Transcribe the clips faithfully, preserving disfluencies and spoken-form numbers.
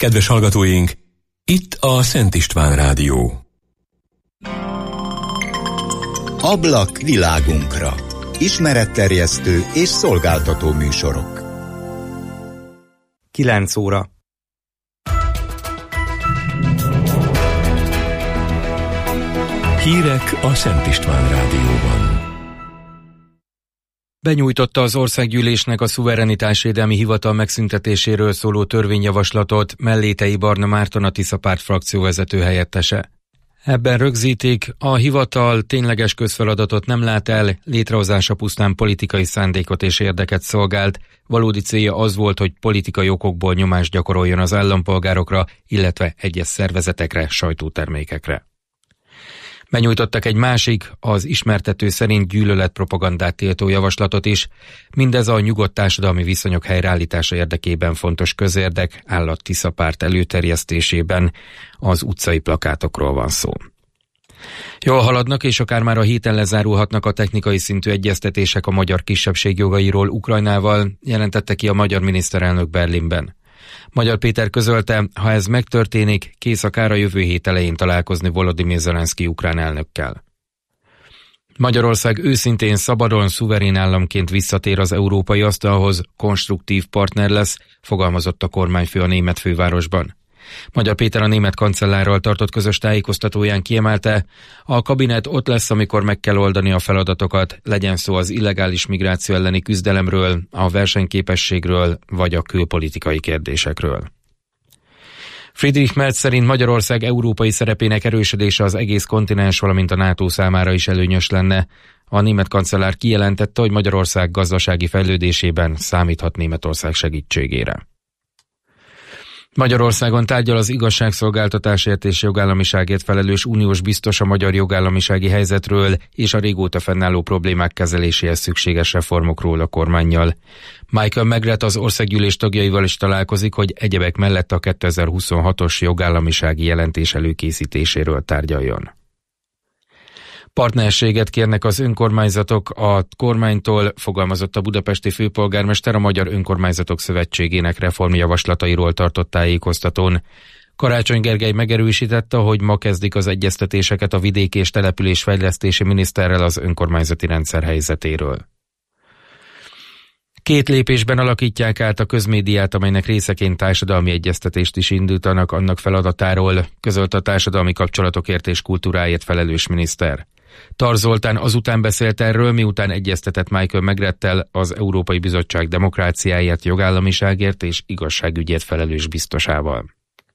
Kedves hallgatóink, itt a Szent István Rádió. Ablak világunkra. Ismeretterjesztő és szolgáltató műsorok. kilenc óra. Hírek a Szent István Rádióban. Benyújtotta az Országgyűlésnek a Szuverenitásvédelmi Hivatal megszüntetéséről szóló törvényjavaslatot Mellétei Barna Márton, a Tisza Párt frakcióvezető helyettese. Ebben rögzítik, a hivatal tényleges közfeladatot nem lát el, létrehozása pusztán politikai szándékot és érdeket szolgált, valódi célja az volt, hogy politikai okokból nyomást gyakoroljon az állampolgárokra, illetve egyes szervezetekre, sajtótermékekre. Benyújtottak egy másik, az ismertető szerint gyűlöletpropagandát tiltó javaslatot is, mindez a nyugodt társadalmi viszonyok helyreállítása érdekében fontos közérdek, áll a Tisza Párt előterjesztésében, az utcai plakátokról van szó. Jól haladnak, és akár már a héten lezárulhatnak a technikai szintű egyeztetések a magyar kisebbség jogairól Ukrajnával, jelentette ki a magyar miniszterelnök Berlinben. Magyar Péter közölte, ha ez megtörténik, kész akár a jövő hét elején találkozni Volodymyr Zelenszky ukrán elnökkel. Magyarország őszintén, szabadon, szuverén államként visszatér az európai asztalhoz, konstruktív partner lesz, fogalmazott a kormányfő a német fővárosban. Magyar Péter a német kancellárral tartott közös tájékoztatóján kiemelte, a kabinet ott lesz, amikor meg kell oldani a feladatokat, legyen szó az illegális migráció elleni küzdelemről, a versenyképességről vagy a külpolitikai kérdésekről. Friedrich Merz szerint Magyarország európai szerepének erősödése az egész kontinens, valamint a NATO számára is előnyös lenne. A német kancellár kijelentette, hogy Magyarország gazdasági fejlődésében számíthat Németország segítségére. Magyarországon tárgyal az igazságszolgáltatásért és jogállamiságért felelős uniós biztos a magyar jogállamisági helyzetről és a régóta fennálló problémák kezeléséhez szükséges reformokról a kormánnyal. Michael Megret az országgyűlés tagjaival is találkozik, hogy egyebek mellett a kétezer-huszonhatos jogállamisági jelentés előkészítéséről tárgyaljon. Partnerséget kérnek az önkormányzatok a kormánytól, fogalmazott a budapesti főpolgármester a Magyar Önkormányzatok Szövetségének reformjavaslatairól tartott tájékoztatón. Karácsony Gergely megerősítette, hogy ma kezdik az egyeztetéseket a vidéki és településfejlesztési miniszterrel az önkormányzati rendszer helyzetéről. Két lépésben alakítják át a közmédiát, amelynek részeként társadalmi egyeztetést is indítanak annak feladatáról, közölt a társadalmi kapcsolatokért és kultúráért felelős miniszter. Tar Zoltán azután beszélt erről, miután egyeztetett Michael Megrettel, az Európai Bizottság demokráciáért, jogállamiságért és igazságügyért felelős biztosával.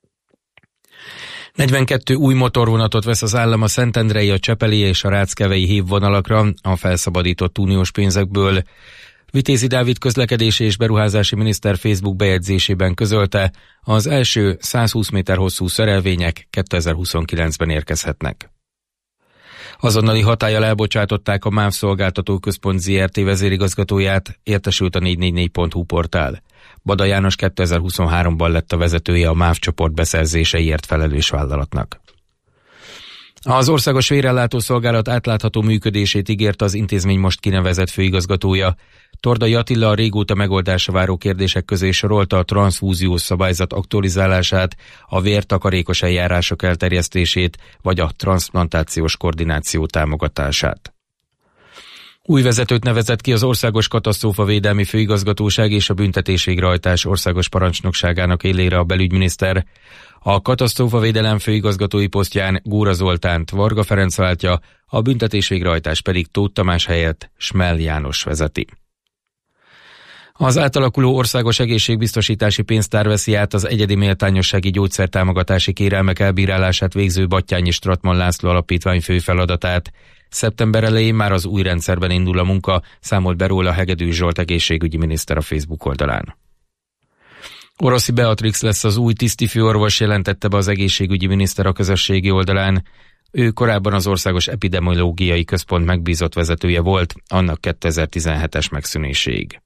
negyvenkettő új motorvonatot vesz az állam a szentendrei, a csepeli és a ráckevei hívvonalakra a felszabadított uniós pénzekből. Vitézi Dávid közlekedési és beruházási miniszter Facebook bejegyzésében közölte, az első százhúsz méter hosszú szerelvények kétezer-huszonkilencben érkezhetnek. Azonnali hatállyal elbocsátották a MÁV Szolgáltató Központ zé er té vezérigazgatóját, értesült a négy négy négy pont hu portál. Bada János kétezer-huszonháromban lett a vezetője a MÁV csoport beszerzéseiért felelős vállalatnak. Az Országos Vérellátó Szolgálat átlátható működését ígérte az intézmény most kinevezett főigazgatója. Tordai Attila a régóta megoldásra váró kérdések közé sorolta a transzfúziós szabályzat aktualizálását, a vértakarékos eljárások elterjesztését, vagy a transzplantációs koordináció támogatását. Új vezetőt nevezett ki az Országos Katasztrófavédelmi Főigazgatóság és a Büntetésvégrehajtás Országos Parancsnokságának élére a belügyminiszter. A katasztrófavédelem főigazgatói posztján Góra Zoltánt Varga Ferenc váltja, a büntetésvégrehajtás pedig Tóth Tamás helyett Smell János vezeti. Az átalakuló országos egészségbiztosítási pénztár veszi át az egyedi méltányossági gyógyszertámogatási kérelmek elbírálását végző Batthyány Stratman László alapítvány fő feladatát. Szeptember elején már az új rendszerben indul a munka, számolt be róla Hegedűs Zsolt egészségügyi miniszter a Facebook oldalán. Oroszi Beatrix lesz az új tisztifőorvos, jelentette be az egészségügyi miniszter a közösségi oldalán. Ő korábban az Országos Epidemiológiai Központ megbízott vezetője volt, annak kétezer-tizenhetes megszűnéséig.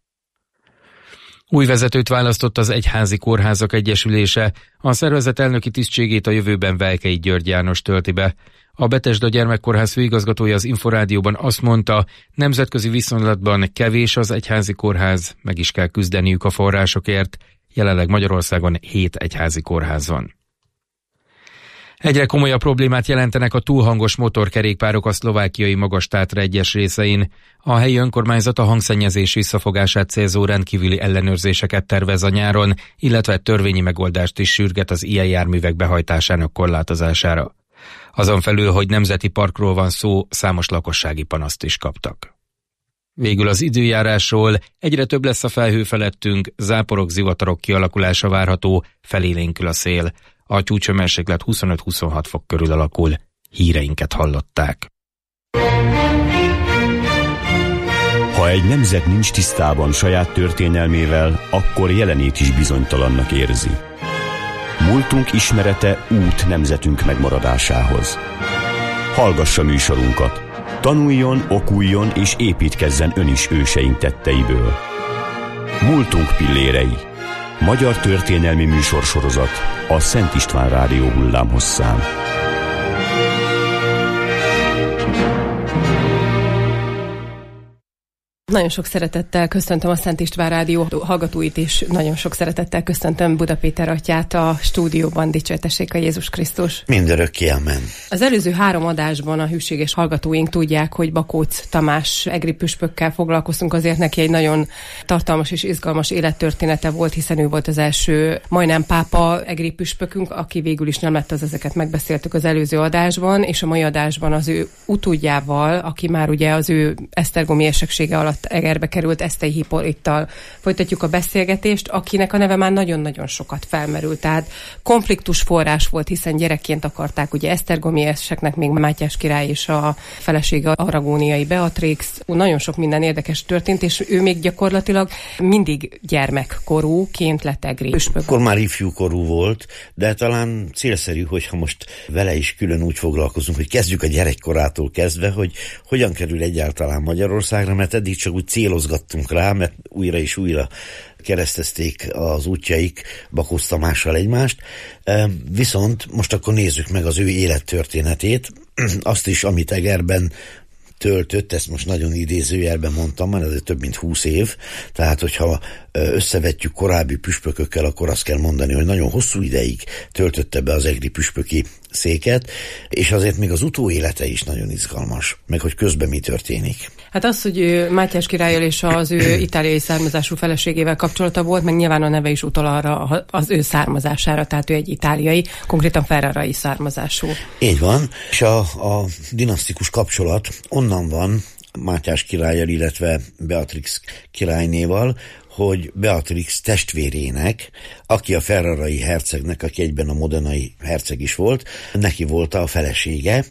Új vezetőt választott az Egyházi Kórházak Egyesülése, a szervezet elnöki tisztségét a jövőben Velkei György János tölti be. A Betesda Gyermekkórház főigazgatója az Inforádióban azt mondta, nemzetközi viszonylatban kevés az egyházi kórház, meg is kell küzdeniük a forrásokért, jelenleg Magyarországon hét egyházi kórház van. Egyre komolyabb problémát jelentenek a túlhangos motorkerékpárok a szlovákiai Magas-Tátra egyes részein. A helyi önkormányzat a hangszennyezés visszafogását célzó rendkívüli ellenőrzéseket tervez a nyáron, illetve törvényi megoldást is sürget az ilyen járművek behajtásának korlátozására. Azon felül, hogy nemzeti parkról van szó, számos lakossági panaszt is kaptak. Végül az időjárásról: egyre több lesz a felhő felettünk, záporok, zivatarok kialakulása várható, felélénkül a szél. A csúcshőmérséklet huszonöt-huszonhat fok körül alakul. Híreinket hallották. Ha egy nemzet nincs tisztában saját történelmével, akkor jelenét is bizonytalannak érzi. Múltunk ismerete út nemzetünk megmaradásához. Hallgassa műsorunkat. Tanuljon, okuljon és építkezzen ön is őseink tetteiből. Múltunk pillérei. Magyar történelmi műsorsorozat a Szent István Rádió hullámhosszán. Nagyon sok szeretettel köszöntöm a Szent István Rádió hallgatóit is, nagyon sok szeretettel köszöntöm Buda Péter atyát a stúdióban. Dicsértessék a Jézus Krisztus. Mindörökké, amen. Az előző három adásban a hűséges hallgatóink tudják, hogy Bakóc Tamás egri püspökkel foglalkoztunk, azért neki egy nagyon tartalmas és izgalmas élettörténete volt, hiszen ő volt az első majdnem pápa egri püspökünk, aki végül is nem lett az, ezeket megbeszéltük az előző adásban, és a mai adásban az ő utódjával, aki már ugye az ő esztergomi érseksége alatt Egerbe került, Esztei Hippolyttal folytatjuk a beszélgetést, akinek a neve már nagyon-nagyon sokat felmerült. Tehát konfliktus forrás volt, hiszen gyerekként akarták ugye esztergomi érseknek még Mátyás király és a felesége aragóniai Beatrix. Nagyon sok minden érdekes történt, és ő még gyakorlatilag mindig gyermekkorúként lett egri püspök. Akkor már ifjúkorú volt, de talán célszerű, hogyha most vele is külön úgy foglalkozunk, hogy kezdjük a gyerekkorától kezdve, hogy hogyan kerül egyáltalán Magyarországra, mert eddig csak úgy célozgattunk rá, mert újra és újra keresztezték az útjaik Bakóc Tamással egymást. Viszont most akkor nézzük meg az ő élettörténetét, azt is, amit Egerben töltött, ezt most nagyon idézőjelben mondtam, mert ez több mint húsz év, tehát hogyha összevetjük korábbi püspökökkel, akkor azt kell mondani, hogy nagyon hosszú ideig töltötte be az egri püspöki széket, és azért még az utóélete is nagyon izgalmas, meg hogy közben mi történik. Hát az, hogy ő Mátyás királlyal és az ő itáliai származású feleségével kapcsolata volt, meg nyilván a neve is utal arra az ő származására, tehát ő egy itáliai, konkrétan ferrarai származású. Így van, és a, a dinasztikus kapcsolat onnan van Mátyás királlyal, illetve Beatrix királynéval, hogy Beatrix testvérének, aki a ferrarai hercegnek, aki egyben a modenai herceg is volt, neki volt a felesége,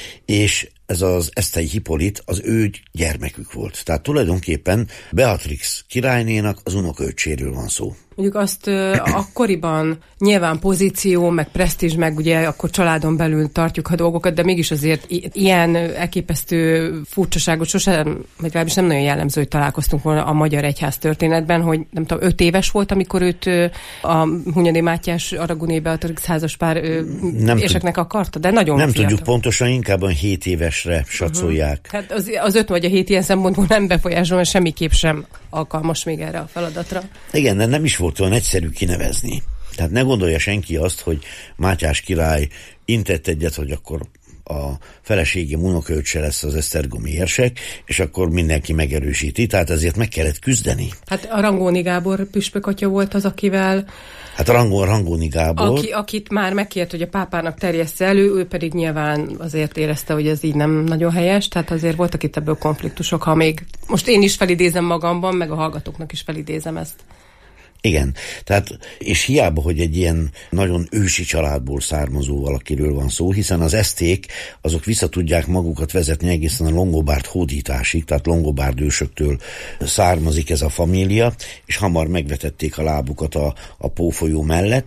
és ez az Esztei Hippolyt az ő gyermekük volt. Tehát tulajdonképpen Beatrix királynénak az unokaöccséről van szó. Mondjuk azt uh, akkoriban nyilván pozíció, meg presztízs, meg ugye akkor családon belül tartjuk a dolgokat, de mégis azért i- ilyen elképesztő furcsaságot sosem, vagy legalábbis nem nagyon jellemző, hogy találkoztunk volna a magyar egyház történetben, hogy nem tudom, öt éves volt, amikor őt uh, a Hunyadi Mátyás aragóniai Beatrix házaspár uh, érseknek akarta, de nagyon Nem fiatal. tudjuk pontosan, inkább a hét évesre satszolják. Uh-huh. Hát az, az öt vagy a hét ilyen szempontból nem befolyásol, semmiképp sem alkalmas még erre a feladatra. Igen, de nem is volt olyan egyszerű kinevezni. Tehát ne gondolja senki azt, hogy Mátyás király intett egyet, hogy akkor a felesége unokaöccse lesz az esztergomi érsek, és akkor mindenki megerősíti, tehát ezért meg kellett küzdeni. Hát a Rangóni Gábor püspök atya volt az, akivel... Hát a Rangón, Rangóni Gábor... Aki, akit már megkért, hogy a pápának terjessze elő, ő pedig nyilván azért érezte, hogy ez így nem nagyon helyes, tehát azért voltak itt ebből konfliktusok, ha még most én is felidézem magamban, meg a hallgatóknak is felidézem ezt. Igen, tehát, és hiába, hogy egy ilyen nagyon ősi családból származó valakiről van szó, hiszen az eszték, azok vissza tudják magukat vezetni egészen a Longobárd hódításig, tehát Longobárd ősöktől származik ez a família, és hamar megvetették a lábukat a, a Pó folyó mellett,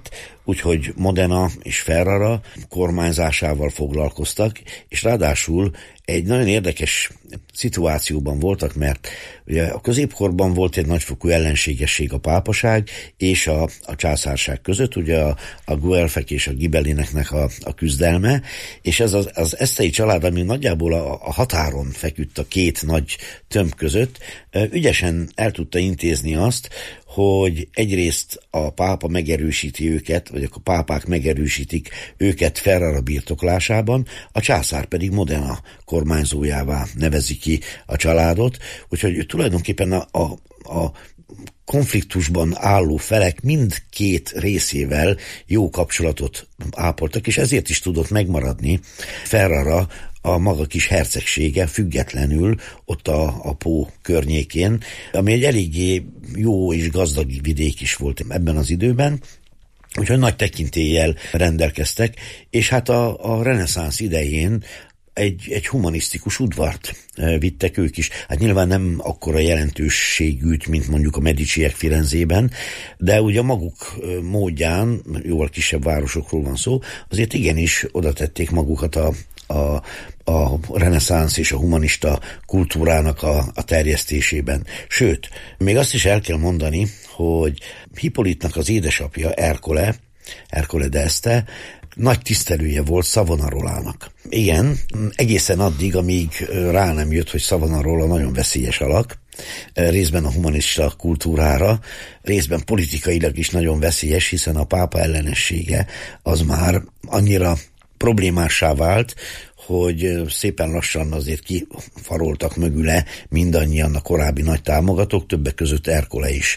úgyhogy Modena és Ferrara kormányzásával foglalkoztak, és ráadásul egy nagyon érdekes szituációban voltak, mert ugye a középkorban volt egy nagyfokú ellenségesség a pápaság és a, a császárság között, ugye a, a Guelfek és a Gibelineknek a, a küzdelme, és ez az, az Esztei család, ami nagyjából a, a határon feküdt a két nagy tömb között, ügyesen el tudta intézni azt, hogy egyrészt a pápa megerősíti őket, vagy a pápák megerősítik őket Ferrara birtoklásában, a császár pedig Modena kormányzójává nevezi ki a családot, úgyhogy tulajdonképpen a, a, a konfliktusban álló felek mindkét részével jó kapcsolatot ápoltak, és ezért is tudott megmaradni Ferrara a maga kis hercegsége függetlenül ott a, a Pó környékén, ami egy eléggé jó és gazdag vidék is volt ebben az időben, úgyhogy nagy tekintéllyel rendelkeztek, és hát a, a reneszánsz idején egy, egy humanisztikus udvart vittek ők is. Hát nyilván nem akkora jelentőségűt, mint mondjuk a Mediciek Firenzében, de ugye a maguk módján, jóval kisebb városokról van szó, azért igenis oda tették magukat a A, a reneszánsz és a humanista kultúrának a, a terjesztésében. Sőt, még azt is el kell mondani, hogy Hippolytnak az édesapja, Ercole, Ercole d'Este, nagy tisztelője volt Savonarolának. Igen, egészen addig, amíg rá nem jött, hogy Savonarola nagyon veszélyes alak, részben a humanista kultúrára, részben politikailag is nagyon veszélyes, hiszen a pápa ellenessége az már annyira problémássá vált, hogy szépen lassan azért kifaroltak mögüle mindannyian a korábbi nagy támogatók, többek között Ercole is.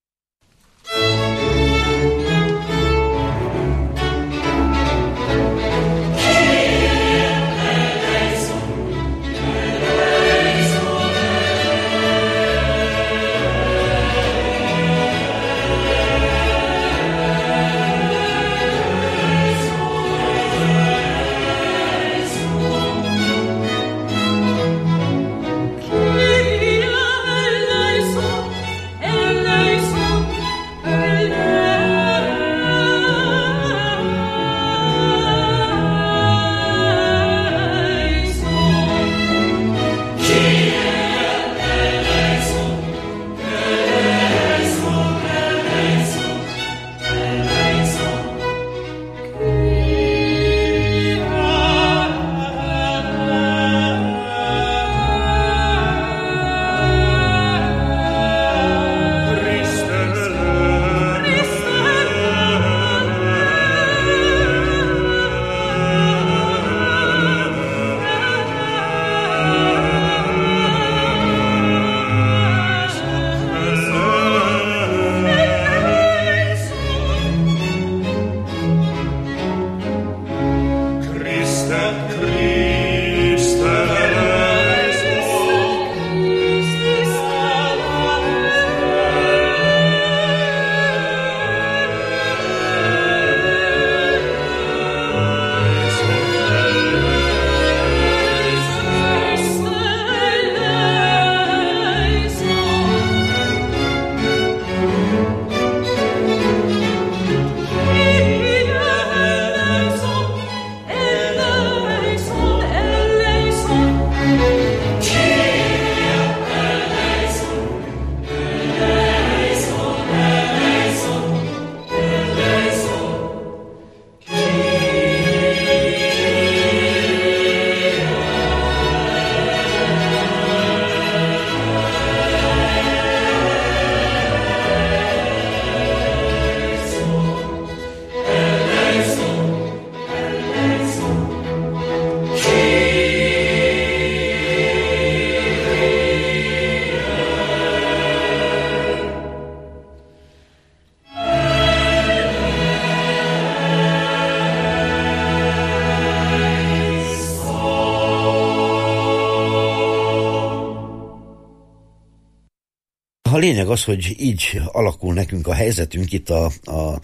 A lényeg az, hogy így alakul nekünk a helyzetünk itt a, a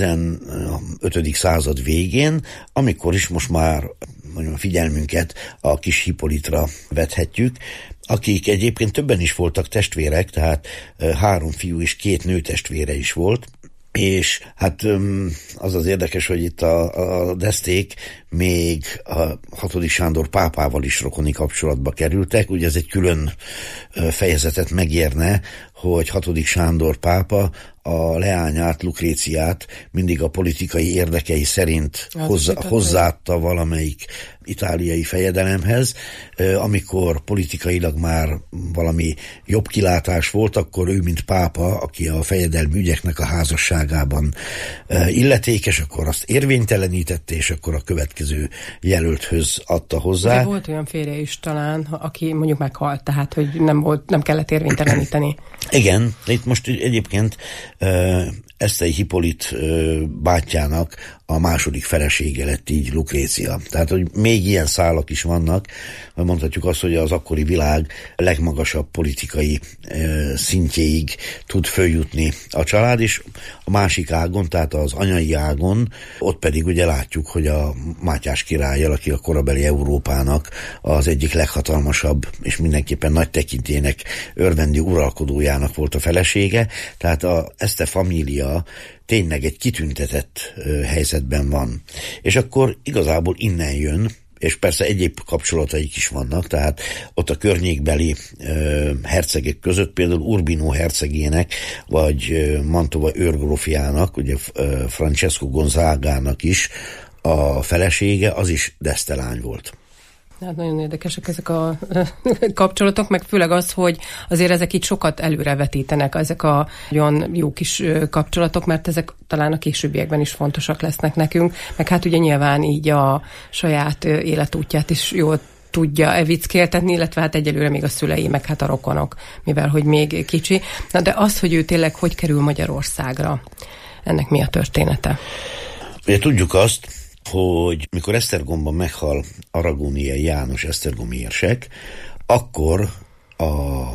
tizenötödik század végén, amikor is most már mondjam, figyelmünket a kis Hippolytra vethetjük, akik egyébként többen is voltak testvérek, tehát három fiú és két nő testvére is volt, És hát az az érdekes, hogy itt a, a Deszték még a hatodik Sándor pápával is rokoni kapcsolatba kerültek. Ugye ez egy külön fejezetet megérne, hogy hatodik Sándor pápa a leányát, Lukréciát mindig a politikai érdekei szerint hozzá, hozzáadta valamelyik itáliai fejedelemhez. Amikor politikailag már valami jobb kilátás volt, akkor ő, mint pápa, aki a fejedelmi ügyeknek a házasságában illetékes, akkor azt érvénytelenítette, és akkor a következő jelölthöz adta hozzá. De volt olyan férje is talán, aki mondjuk meghalt, tehát hogy nem, volt, nem kellett érvényteleníteni. Igen, itt most egyébként Esztei Hippolit bátyjának a második felesége lett így Lukrécia. Tehát, hogy még ilyen szálak is vannak, mondhatjuk azt, hogy az akkori világ legmagasabb politikai szintjéig tud följutni a család, és a másik ágon, tehát az anyai ágon, ott pedig ugye látjuk, hogy a Mátyás királlyal, aki a korabeli Európának az egyik leghatalmasabb, és mindenképpen nagy tekintélynek örvendő uralkodójának volt a felesége, tehát a Este família tényleg egy kitüntetett ö, helyzetben van. És akkor igazából innen jön, és persze egyéb kapcsolataik is vannak, tehát ott a környékbeli ö, hercegek között, például Urbino hercegének, vagy ö, Mantova őrgrófjának, ugye ö, Francesco Gonzagának is a felesége, az is D'Este lány volt. Hát nagyon érdekesek ezek a kapcsolatok, meg főleg az, hogy azért ezek itt sokat előrevetítenek, ezek a nagyon jó kis kapcsolatok, mert ezek talán a későbbiekben is fontosak lesznek nekünk, meg hát ugye nyilván így a saját életútját is jól tudja evickéltetni, illetve hát egyelőre még a szülei, meg hát a rokonok, mivel hogy még kicsi. Na de az, hogy ő tényleg hogy kerül Magyarországra, ennek mi a története? Ugye tudjuk azt, hogy mikor Esztergomban meghal aragóniai János esztergomi érsek, akkor a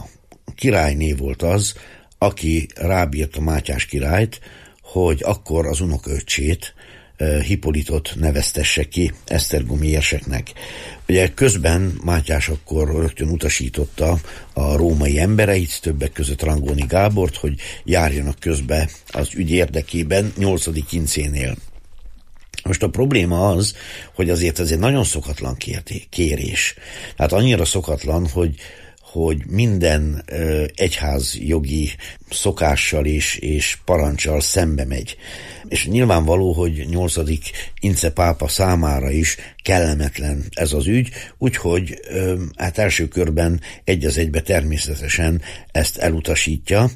királyné volt az, aki rábírta Mátyás királyt, hogy akkor az unokaöccsét, Hippolitot neveztesse ki esztergomi érseknek. Ugye közben Mátyás akkor rögtön utasította a római embereit, többek között Rangoni Gábort, hogy járjanak közbe az ügy érdekében nyolcadik incénél. Most a probléma az, hogy azért ez egy nagyon szokatlan kérés. Tehát annyira szokatlan, hogy, hogy minden ö, egyházjogi szokással és, és parancsal szembe megy. És nyilvánvaló, hogy nyolcadik ince pápa számára is kellemetlen ez az ügy, úgyhogy ö, hát első körben egy az egybe természetesen ezt elutasítja.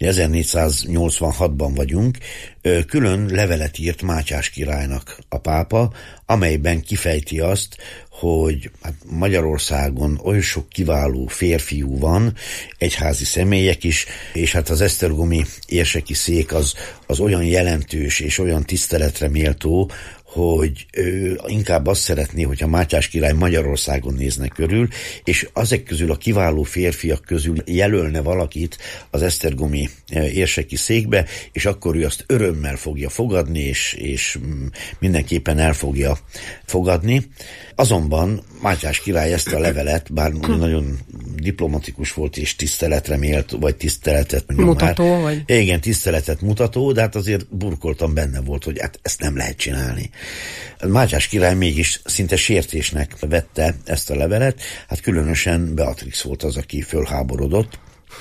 ezernégyszáznyolcvanhatban vagyunk, ö, külön levelet írt Mátyás királynak a pápa, amelyben kifejti azt, hogy hát Magyarországon oly sok kiváló férfiú van, egyházi személyek is, és hát az esztergomi érseki szék az, az olyan jelentős és olyan tiszteletre méltó, hogy ő inkább azt szeretné, hogyha Mátyás király Magyarországon nézne körül, és azek közül a kiváló férfiak közül jelölne valakit az esztergomi érseki székbe, és akkor ő azt örömmel fogja fogadni, és, és mindenképpen el fogja fogadni. Azonban Mátyás király ezt a levelet, bár nagyon diplomatikus volt, és tiszteletre mélt, vagy tiszteletet mutató, már, vagy? Igen, tiszteletet mutató, de hát azért burkoltan benne volt, hogy hát ezt nem lehet csinálni. Mátyás király mégis szinte sértésnek vette ezt a levelet, hát különösen Beatrix volt az, aki fölháborodott,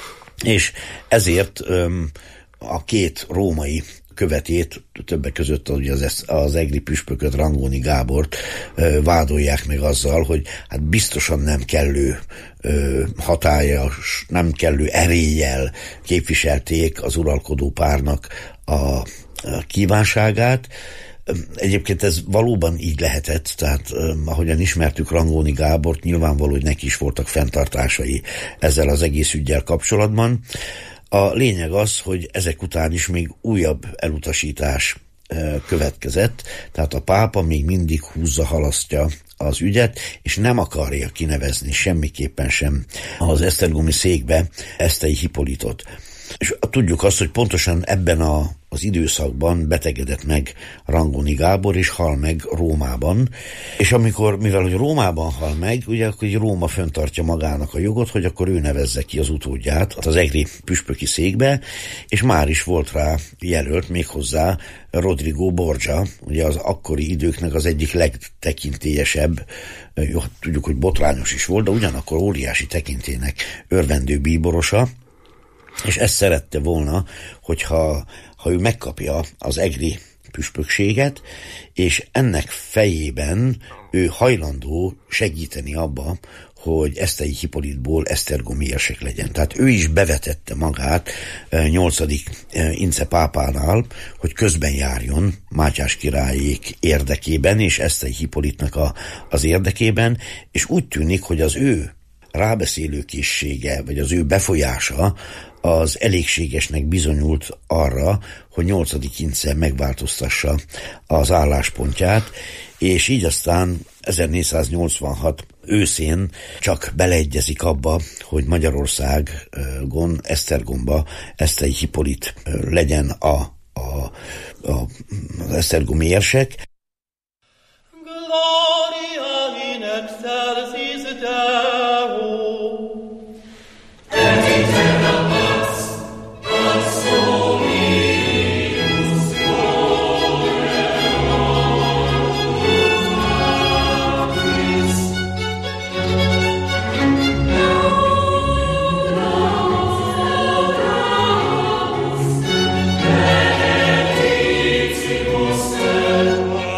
és ezért öm, a két római követét, többek között ugye az, az egri püspököt, Rangoni Gábort ö, vádolják meg azzal, hogy hát biztosan nem kellő ö, hatállyal, nem kellő eréllyel képviselték az uralkodó párnak a, a kívánságát. Egyébként ez valóban így lehetett, tehát eh, ahogyan ismertük Rangoni Gábort, nyilvánvaló, hogy neki is voltak fenntartásai ezzel az egész üggyel kapcsolatban. A lényeg az, hogy ezek után is még újabb elutasítás eh, következett, tehát a pápa még mindig húzza, halasztja az ügyet, és nem akarja kinevezni semmiképpen sem az esztergomi székbe Esztei Hippolitot. És tudjuk azt, hogy pontosan ebben a, az időszakban betegedett meg Rangoni Gábor, és hal meg Rómában. És amikor, mivel hogy Rómában hal meg, ugye akkor Róma fenntartja magának a jogot, hogy akkor ő nevezze ki az utódját az egri püspöki székbe, és már is volt rá jelölt méghozzá Rodrigo Borgia, ugye az akkori időknek az egyik legtekintélyesebb, jó, tudjuk, hogy botrányos is volt, de ugyanakkor óriási tekintélynek örvendő bíborosa, és ezt szerette volna, hogyha ha ő megkapja az egri püspökséget, és ennek fejében ő hajlandó segíteni abba, hogy Eszthelyi Hippolytból esztergomi érsek legyen. Tehát ő is bevetette magát nyolcadik Ince pápánál, hogy közben járjon Mátyás királyék érdekében, és Eszthelyi Hippolytnak a, az érdekében, és úgy tűnik, hogy az ő rábeszélőkészsége, vagy az ő befolyása az elégségesnek bizonyult arra, hogy nyolcadik Ince megváltoztassa az álláspontját, és így aztán ezernégyszáznyolcvanhat őszén csak beleegyezik abba, hogy Magyarországon, Esztergomba Eszthelyi Hippolyt legyen a, a, a, az esztergomi érsek. Gloria in excelsis Deo. Benedictibus Deus.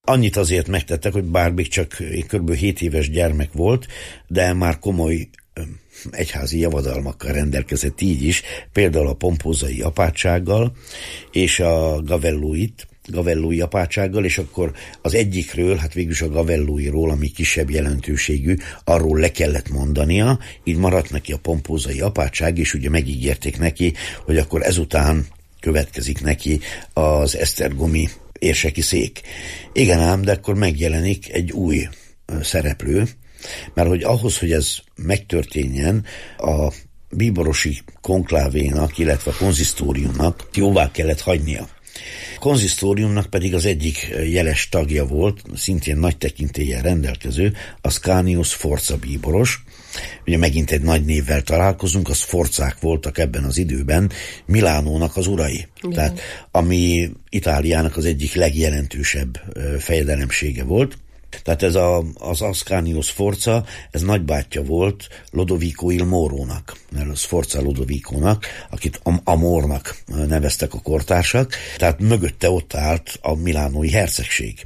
Annyit azért megtettek, hogy bár még csak kb. hét éves gyermek volt, de már komoly egyházi javadalmakkal rendelkezett így is, például a pompózai apátsággal és a gavelluit, gavellói apátsággal, és akkor az egyikről, hát végülis a gavellóiról, ami kisebb jelentőségű, arról le kellett mondania, így maradt neki a pompózai apátság, és ugye megígérték neki, hogy akkor ezután következik neki az esztergomi érseki szék. Igen ám, de akkor megjelenik egy új szereplő, mert hogy ahhoz, hogy ez megtörténjen, a bíborosi konklávénak, illetve a konzisztóriumnak jóvá kellett hagynia. A konzisztóriumnak pedig az egyik jeles tagja volt, szintén nagy tekintéllyel rendelkező, a Ascanius Sforza bíboros. Ugye megint egy nagy névvel találkozunk, a Sforzák voltak ebben az időben Milánónak az urai. Igen. Tehát ami Itáliának az egyik legjelentősebb fejedelemsége volt. Tehát ez a, az Ascanius Sforza, ez nagybátyja volt Lodovico il Morónak, mert Sforza Lodovicónak, akit Am- Amornak neveztek a kortársak, tehát mögötte ott állt a milánói hercegség.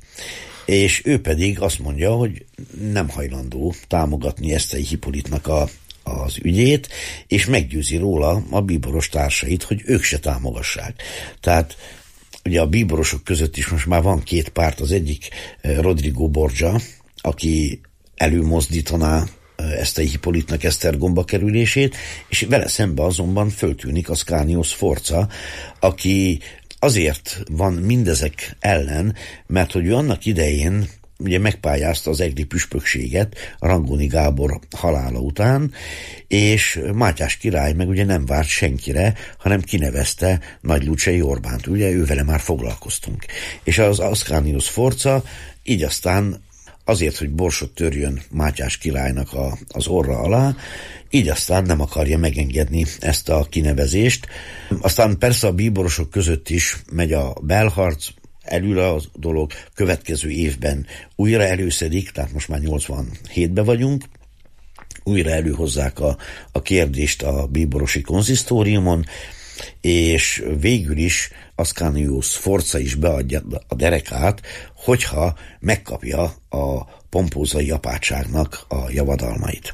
És ő pedig azt mondja, hogy nem hajlandó támogatni Eszteri Hippolytnak a, az ügyét, és meggyőzi róla a bíboros társait, hogy ők se támogassák. Tehát ugye a bíborosok között is most már van két párt, az egyik Rodrigo Borgia, aki előmozdítaná Eszteri Hippolytnak Esztergomba kerülését, és vele szembe azonban föltűnik Ascanius Sforza, aki azért van mindezek ellen, mert hogy ő annak idején ugye megpályázta az egri püspökséget a Rangoni Gábor halála után, és Mátyás király meg ugye nem várt senkire, hanem kinevezte Nagy Lucsei Orbánt, ugye ő vele már foglalkoztunk. És az Ascanius Sforza így aztán azért, hogy borsot törjön Mátyás királynak a, az orra alá, így aztán nem akarja megengedni ezt a kinevezést. Aztán persze a bíborosok között is megy a belharc, elül a dolog, következő évben újra előszedik, tehát most már nyolcvanhétben vagyunk, újra előhozzák a, a kérdést a bíborosi konzisztóriumon, és végül is Ascanius Sforza is beadja a derekát, hogyha megkapja a pompózai apátságnak a javadalmait.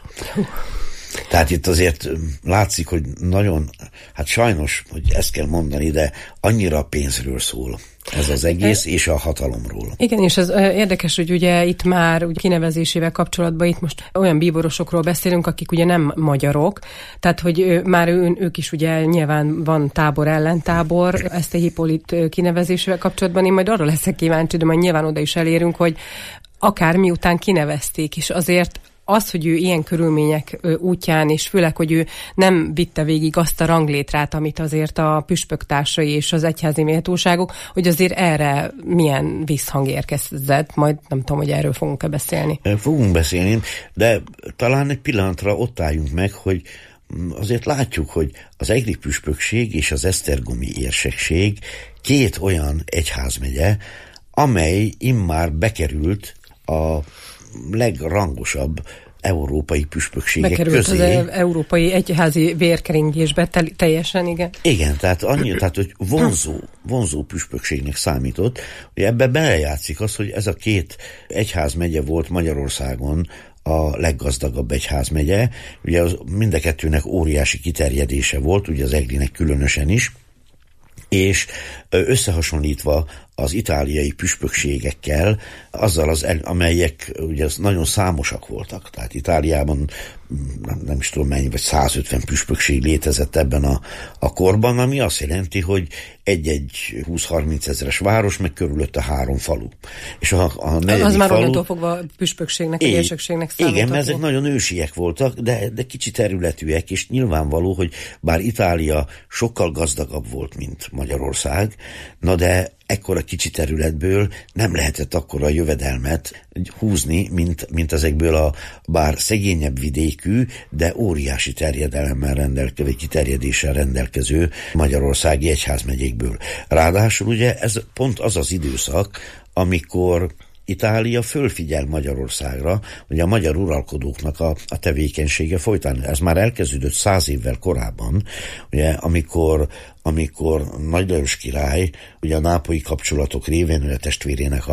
Tehát itt azért látszik, hogy nagyon, hát sajnos, hogy ezt kell mondani, de annyira a pénzről szól ez az egész, és a hatalomról. Igen, és ez érdekes, hogy ugye itt már ugye kinevezésével kapcsolatban itt most olyan bíborosokról beszélünk, akik ugye nem magyarok, tehát hogy már ő, ők is ugye nyilván van tábor ellentábor, ezt a Hippolyt kinevezésével kapcsolatban én majd arra leszek kíváncsi, de majd nyilván oda is elérünk, hogy akár miután kinevezték, és azért az, hogy ő ilyen körülmények útján, és főleg, hogy ő nem vitte végig azt a ranglétrát, amit azért a püspöktársai és az egyházi méltóságok, hogy azért erre milyen visszhang érkezett, majd nem tudom, hogy erről fogunk-e beszélni. Fogunk beszélni, de talán egy pillanatra ott álljunk meg, hogy azért látjuk, hogy az egri püspökség és az esztergomi érsekség két olyan egyházmegye, amely immár bekerült a legrangosabb európai püspökségek Bekerült közé. Bekerült az európai egyházi vérkeringésbe tel- teljesen, igen. Igen, tehát annyi, tehát, hogy vonzó, vonzó püspökségnek számított, hogy ebbe belejátszik az, hogy ez a két egyházmegye volt Magyarországon a leggazdagabb egyházmegye. Ugye az mind a kettőnek óriási kiterjedése volt, ugye az egrinek különösen is, és összehasonlítva az itáliai püspökségekkel, azzal az, amelyek ugye az nagyon számosak voltak. Tehát Itáliában nem, nem is tudom mennyi, vagy százötven püspökség létezett ebben a, a korban, ami azt jelenti, hogy egy-egy húsz-harminc ezeres város, meg körülötte három falu. És a, a negyedik az már falu, onnantól fogva püspökségnek, vagy érsekségnek számítható. Igen, mert ezek nagyon ősiek voltak, de, de kicsi területűek, és nyilvánvaló, hogy bár Itália sokkal gazdagabb volt, mint Magyarország, na de ekkora kicsi területből nem lehetett akkora jövedelmet húzni, mint, mint ezekből a bár szegényebb vidékű, de óriási terjedelemmel rendelkező, vagy kiterjedéssel rendelkező magyarországi egyházmegyékből. Ráadásul ugye ez pont az az időszak, amikor Itália fölfigyel Magyarországra, hogy a magyar uralkodóknak a, a tevékenysége folytán. Ez már elkezdődött száz évvel korábban, ugye, amikor, amikor Nagy Lajos király, ugye a nápolyi kapcsolatok révén, a testvérének a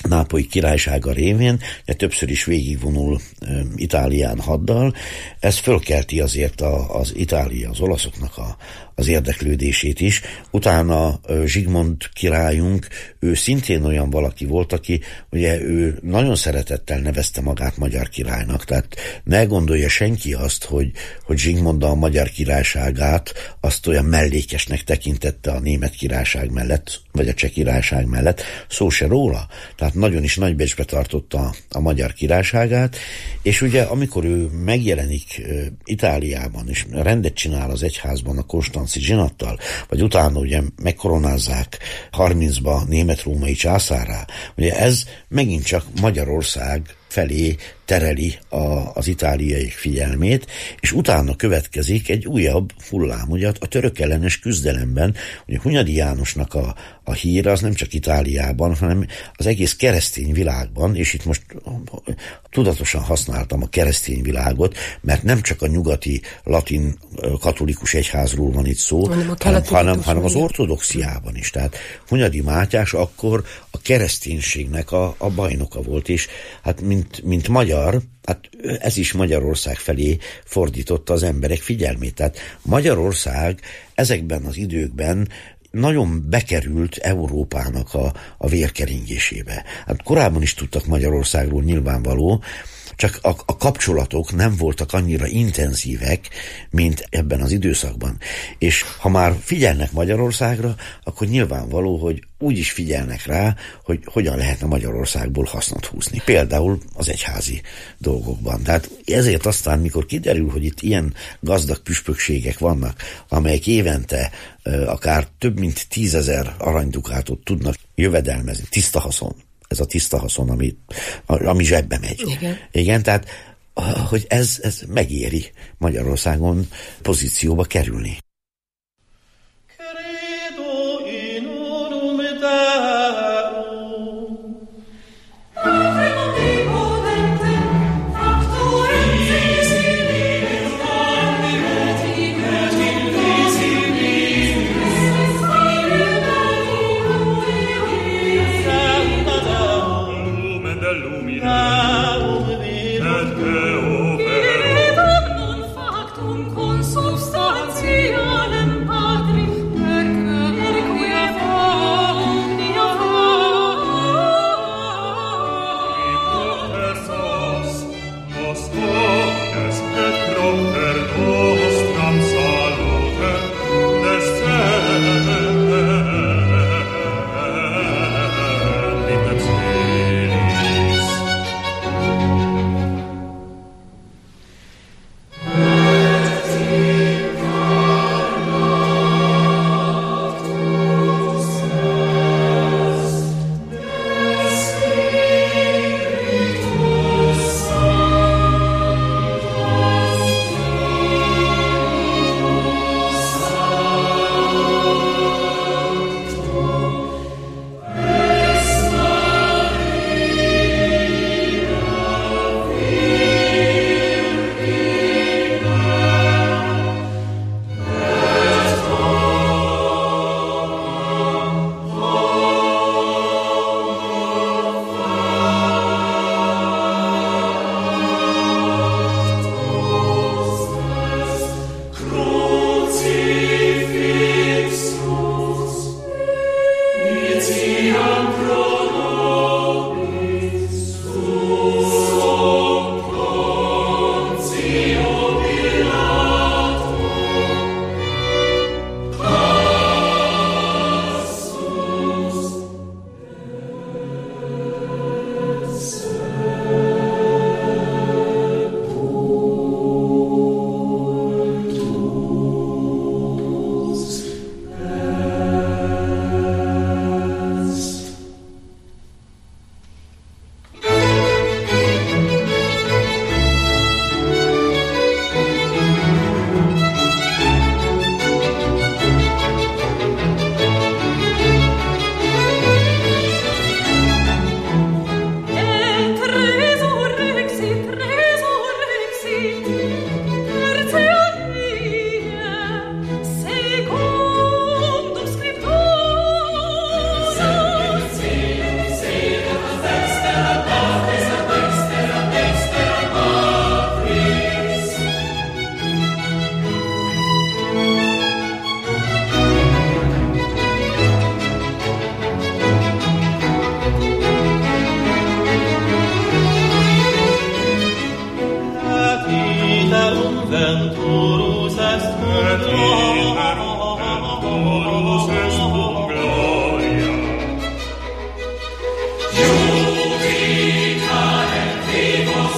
Nápolyi királysága révén, de többször is végigvonul e, Itálián haddal. Ez fölkelti azért a, az Itália, az olaszoknak a, az érdeklődését is. Utána e, Zsigmond királyunk, ő szintén olyan valaki volt, aki ugye ő nagyon szeretettel nevezte magát magyar királynak, tehát ne gondolja senki azt, hogy, hogy Zsigmond a magyar királyságát azt olyan mellékesnek tekintette a német királyság mellett, vagy a cseh királyság mellett, szó se róla. Tehát nagyon is nagy becsbe tartotta a magyar királyságát, és ugye amikor ő megjelenik uh, Itáliában, és rendet csinál az egyházban a konstanci zsinattal, vagy utána ugye megkoronázzák harmincba német-római császárrá, ugye ez megint csak Magyarország felé tereli a, az itáliai figyelmét, és utána következik egy újabb hullám, ugye a török ellenes küzdelemben, ugye Hunyadi Jánosnak a, a híre az nem csak Itáliában, hanem az egész keresztény világban, és itt most tudatosan használtam a keresztény világot, mert nem csak a nyugati latin katolikus egyházról van itt szó, hanem, hanem, hanem az ortodoxiában is. Tehát Hunyadi Mátyás akkor a kereszténységnek a, a bajnoka volt, és hát mint, mint magyar, hát ez is Magyarország felé fordította az emberek figyelmét. Tehát Magyarország ezekben az időkben nagyon bekerült Európának a, a vérkeringésébe. Hát korábban is tudtak Magyarországról, nyilvánvaló, csak a, a kapcsolatok nem voltak annyira intenzívek, mint ebben az időszakban. És ha már figyelnek Magyarországra, akkor nyilvánvaló, hogy úgy is figyelnek rá, hogy hogyan lehetne Magyarországból hasznot húzni. Például az egyházi dolgokban. Tehát ezért aztán, mikor kiderül, hogy itt ilyen gazdag püspökségek vannak, amelyek évente akár több mint tízezer aranydukátot tudnak jövedelmezni, tiszta haszon, ez a tiszta haszon, ami, ami zsebbe megy. Igen. Igen, tehát hogy ez, ez megéri Magyarországon pozícióba kerülni. Factum consubstantia venturus est cum gloria. Juvita et vivos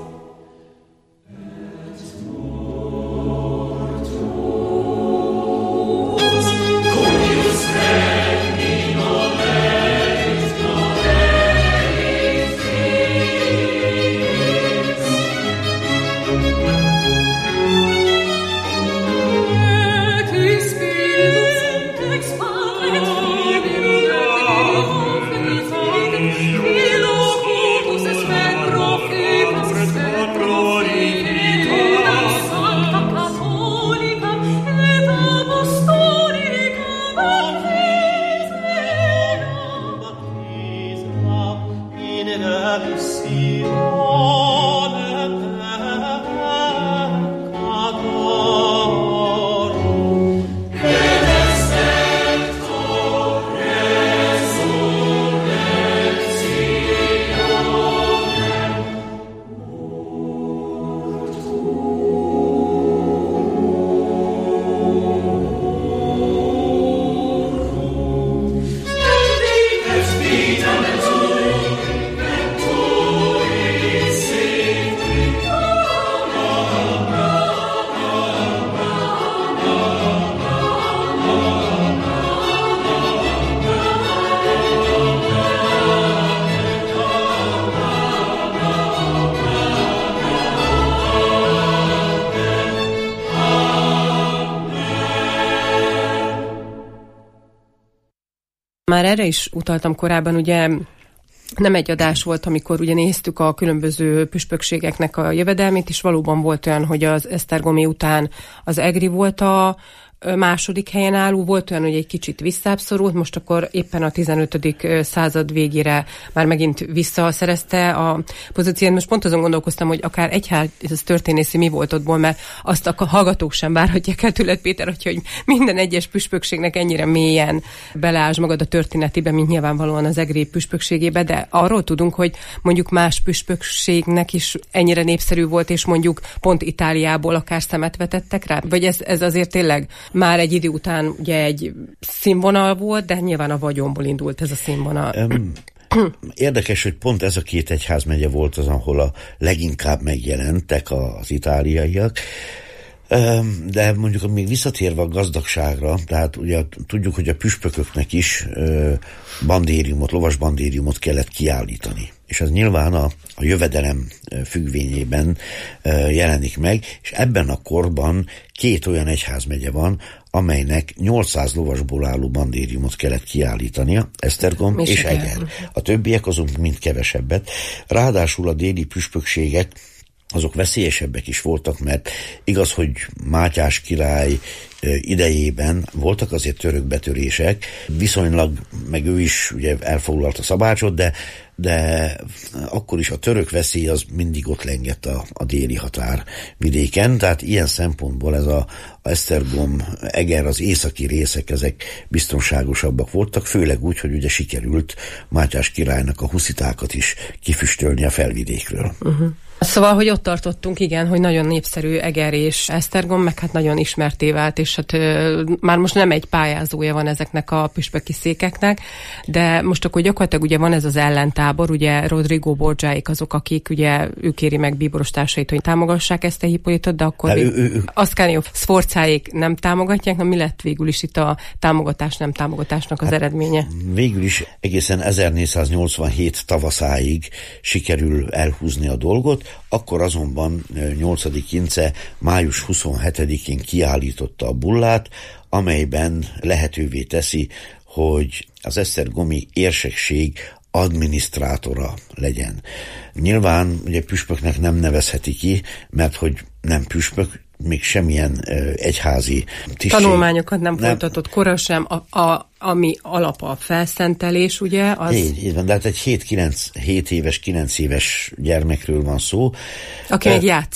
Már erre is utaltam korábban, ugye nem egy adás volt, amikor ugye néztük a különböző püspökségeknek a jövedelmét, és valóban volt olyan, hogy az esztergomi után az egri volt a második helyen álló, volt olyan, hogy egy kicsit visszább szorult, most akkor éppen a tizenötödik század végére már megint visszaszerezte a pozíciót. Most pont azon gondolkoztam, hogy akár egyház történészi mi volt ottból, mert azt a hallgatók sem várhatják el tőled, Péter, hogy minden egyes püspökségnek ennyire mélyen beleás magad a történetébe, mint nyilvánvalóan az egri püspökségébe, de arról tudunk, hogy mondjuk más püspökségnek is ennyire népszerű volt, és mondjuk pont Itáliából akár szemet vetettek rá? Vagy ez, ez azért tényleg már egy idő után ugye egy színvonal volt, de nyilván a vagyonból indult ez a színvonal. Um, érdekes, hogy pont ez a két egyházmegye volt az, ahol a leginkább megjelentek az itáliaiak. Um, de mondjuk még visszatérve a gazdagságra, tehát ugye tudjuk, hogy a püspököknek is uh, bandériumot, lovas bandériumot kellett kiállítani. És ez nyilván a, a jövedelem függvényében uh, jelenik meg, és ebben a korban két olyan egyházmegye van, amelynek nyolcszáz lovasból álló bandériumot kellett kiállítania, Esztergom és, és Eger. A többiek azok mind kevesebbet. Ráadásul a déli püspökségek azok veszélyesebbek is voltak, mert igaz, hogy Mátyás király idejében voltak azért török betörések, viszonylag, meg ő is ugye elfoglalta Szabácsot, de, de akkor is a török veszély az mindig ott lengett a, a déli határvidéken, tehát ilyen szempontból ez a, a Esztergom, Eger, az északi részek, ezek biztonságosabbak voltak, főleg úgy, hogy ugye sikerült Mátyás királynak a huszitákat is kifüstölni a felvidékről. Uh-huh. Szóval, hogy ott tartottunk, igen, hogy nagyon népszerű Eger és Esztergom, meg hát nagyon ismerté vált, és hát ö, már most nem egy pályázója van ezeknek a püspöki székeknek, de most akkor gyakorlatilag ugye van ez az ellentábor, ugye Rodrigo Borgiaik azok, akik ugye ő kéri meg bíboros társait, hogy támogassák ezt a Hippolytot, de akkor Ascanio Sforzáék nem támogatják, na mi lett végül is itt a támogatás, nem támogatásnak az hát, eredménye? Végül is egészen ezernégyszáznyolcvanhét tavaszáig sikerül elhúzni a dolgot, akkor azonban nyolcadik Ince május huszonhetedikén kiállította a bullát, amelyben lehetővé teszi, hogy az esztergomi érsekség adminisztrátora legyen. Nyilván ugye püspöknek nem nevezheti ki, mert hogy nem püspök, még semmilyen uh, egyházi tisztség. Tanulmányokat nem, nem folytatott kora sem, a, a, ami alap a felszentelés, ugye? Az... Így, így van, de hát egy hét éves, kilenc éves gyermekről van szó. Aki uh, még játszik.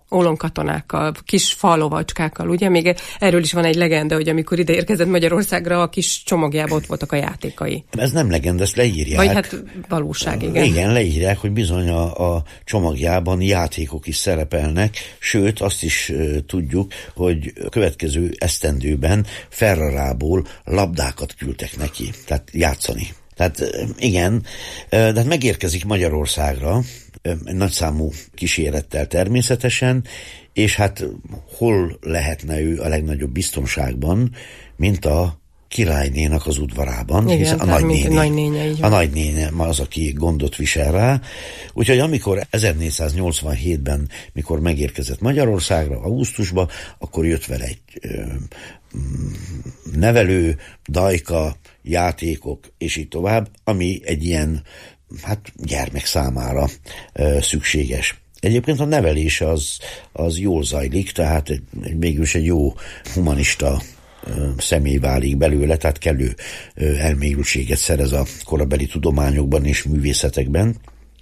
olonkatonákkal, kis fallovacskákkal, ugye? Még erről is van egy legenda, hogy amikor ide érkezett Magyarországra, a kis csomagjában ott voltak a játékai. Ez nem legenda, ezt leírják. Vagy hát valóság, igen. Igen, leírják, hogy bizony a, a csomagjában játékok is szerepelnek, sőt azt is uh, tudjuk, hogy a következő esztendőben Ferrarából labdákat küldtek neki, tehát játszani. Tehát igen, de hát megérkezik Magyarországra, nagyszámú kísérettel természetesen, és hát hol lehetne ő a legnagyobb biztonságban, mint a királynénak az udvarában, igen, hiszen a nagynéni, nagynénye, a nagynéne az, aki gondot visel rá. Úgyhogy amikor ezernégyszáznyolcvanhétben, mikor megérkezett Magyarországra, augusztusba, akkor jött vele egy ö, nevelő, dajka, játékok, és így tovább, ami egy ilyen, hát gyermek számára ö, szükséges. Egyébként a nevelés az, az jól zajlik, tehát egy, egy, mégis egy jó humanista ö, személy válik belőle, tehát kellő ö, elmélyültséget szerez a korabeli tudományokban és művészetekben.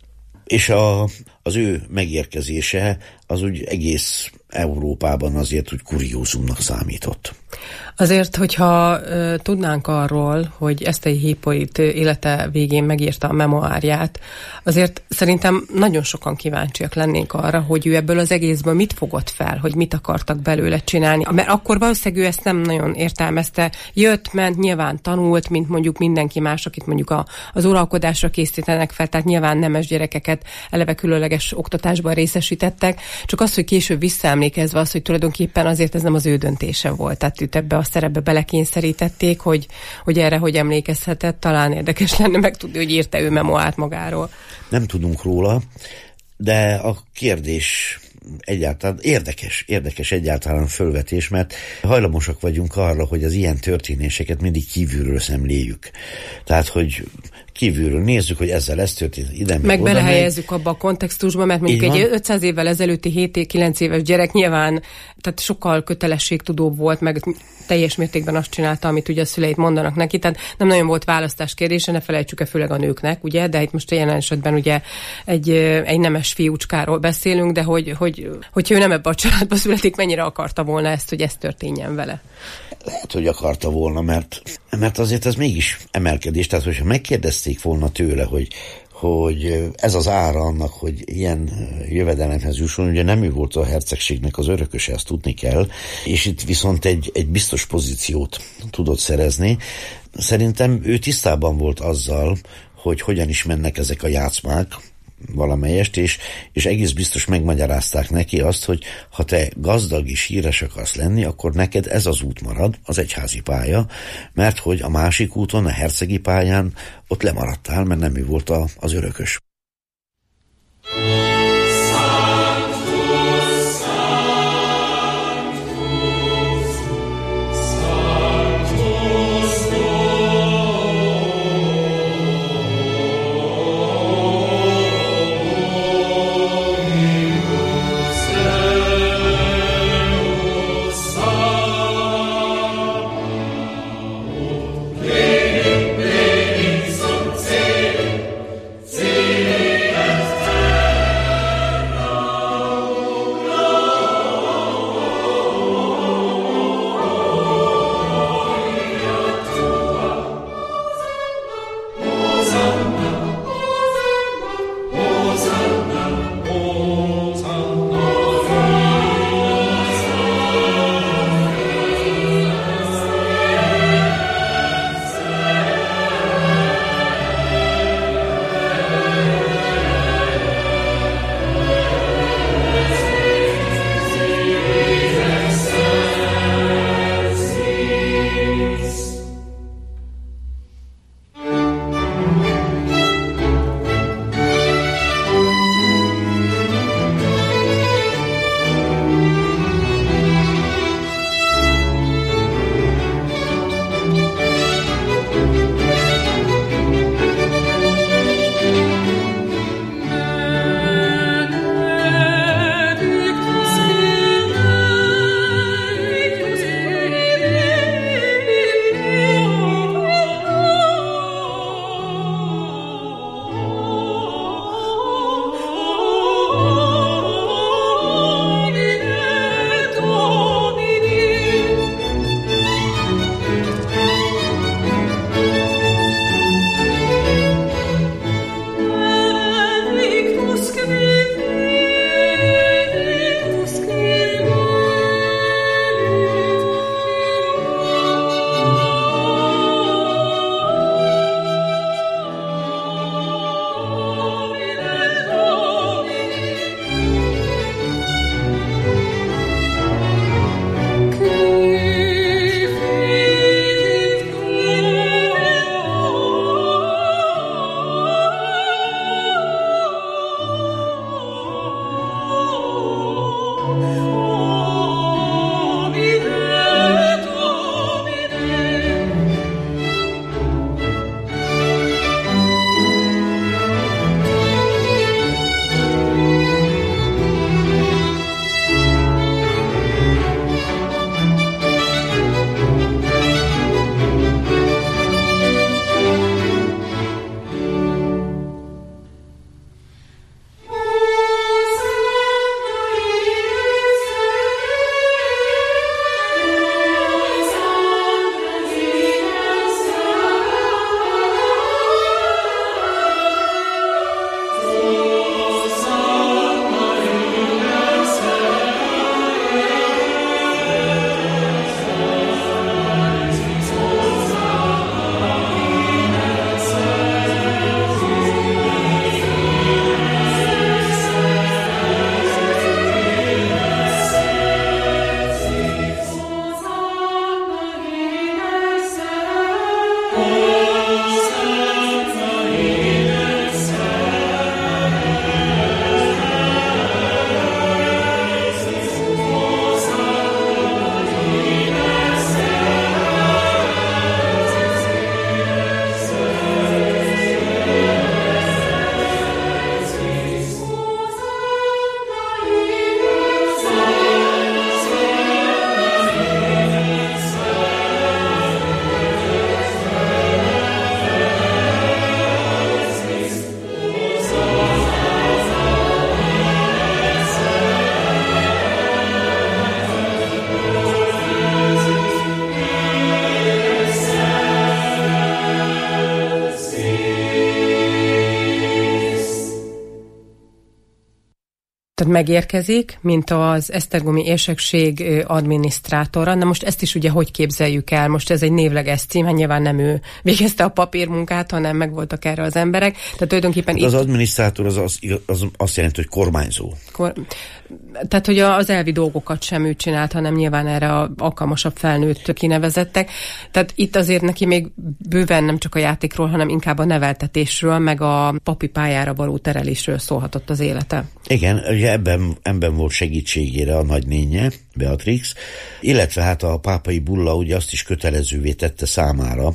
És a, az ő megérkezése az úgy egész Európában azért úgy kuriózumnak számított. Azért, hogyha uh, tudnánk arról, hogy Eszthelyi Hippolyt élete végén megírta a memoárját, azért szerintem nagyon sokan kíváncsiak lennénk arra, hogy ő ebből az egészből mit fogott fel, hogy mit akartak belőle csinálni. Mert akkor valószínűleg ő ezt nem nagyon értelmezte. Jött, ment, nyilván tanult, mint mondjuk mindenki más, akit mondjuk a, az uralkodásra készítenek fel, tehát nyilván nemes gyerekeket eleve különleges oktatásban részesítettek. Csak az, hogy később visszaemlékezve az, hogy tulajdonképpen azért ez nem az ő döntése volt. Tehát őt ebbe a szerepbe belekényszerítették, hogy, hogy erre hogy emlékezhetett, talán érdekes lenne megtudni, hogy írta ő memoárt magáról. Nem tudunk róla, de a kérdés egyáltalán érdekes, érdekes egyáltalán fölvetés, mert hajlamosak vagyunk arra, hogy az ilyen történéseket mindig kívülről szemléljük. Tehát, hogy kívülről nézzük, hogy ezzel ez történt, ide meg, meg oda belehelyezzük abba a kontextusba, mert mondjuk egy ötszáz évvel ezelőtti hét-kilenc éves gyerek nyilván tehát sokkal kötelességtudóbb volt, meg teljes mértékben azt csinálta, amit ugye a szüleit mondanak neki, tehát nem nagyon volt választás kérdése, ne felejtsük el főleg a nőknek, ugye, de itt most a jelen esetben ugye egy, egy nemes fiúcskáról beszélünk, de hogy, hogy, hogyha ő nem ebbe a családba születik, mennyire akarta volna ezt, hogy ez történjen vele? Lehet, hogy akarta volna, mert, mert azért ez mégis emelkedés, tehát hogyha megkérdezték volna tőle, hogy hogy ez az ára annak, hogy ilyen jövedelemhez jusson, ugye nem ő volt a hercegségnek az örököse, ezt tudni kell, és itt viszont egy, egy biztos pozíciót tudott szerezni. Szerintem ő tisztában volt azzal, hogy hogyan is mennek ezek a játszmák valamelyest, és, és egész biztos megmagyarázták neki azt, hogy ha te gazdag és híres akarsz lenni, akkor neked ez az út marad, az egyházi pálya, mert hogy a másik úton, a hercegi pályán ott lemaradtál, mert nem ő volt a, az örökös. Tehát megérkezik, mint az esztergomi érsekség adminisztrátora. Na most ezt is ugye hogy képzeljük el? Most ez egy névleges cím, hát nyilván nem ő végezte a papírmunkát, hanem megvoltak erre az emberek. Tehát tulajdonképpen hát itt... Az adminisztrátor az, az, az azt jelenti, hogy kormányzó. Kor... Tehát, hogy az elvi dolgokat sem ő csinált, hanem nyilván erre a alkalmasabb felnőtt kinevezettek. Tehát itt azért neki még bőven nem csak a játékról, hanem inkább a neveltetésről, meg a papi pályára való terelésről szólhatott az élete. Igen, ugye ebben, ebben volt segítségére a nagynénye, Beatrix, illetve hát a pápai bulla ugye azt is kötelezővé tette számára,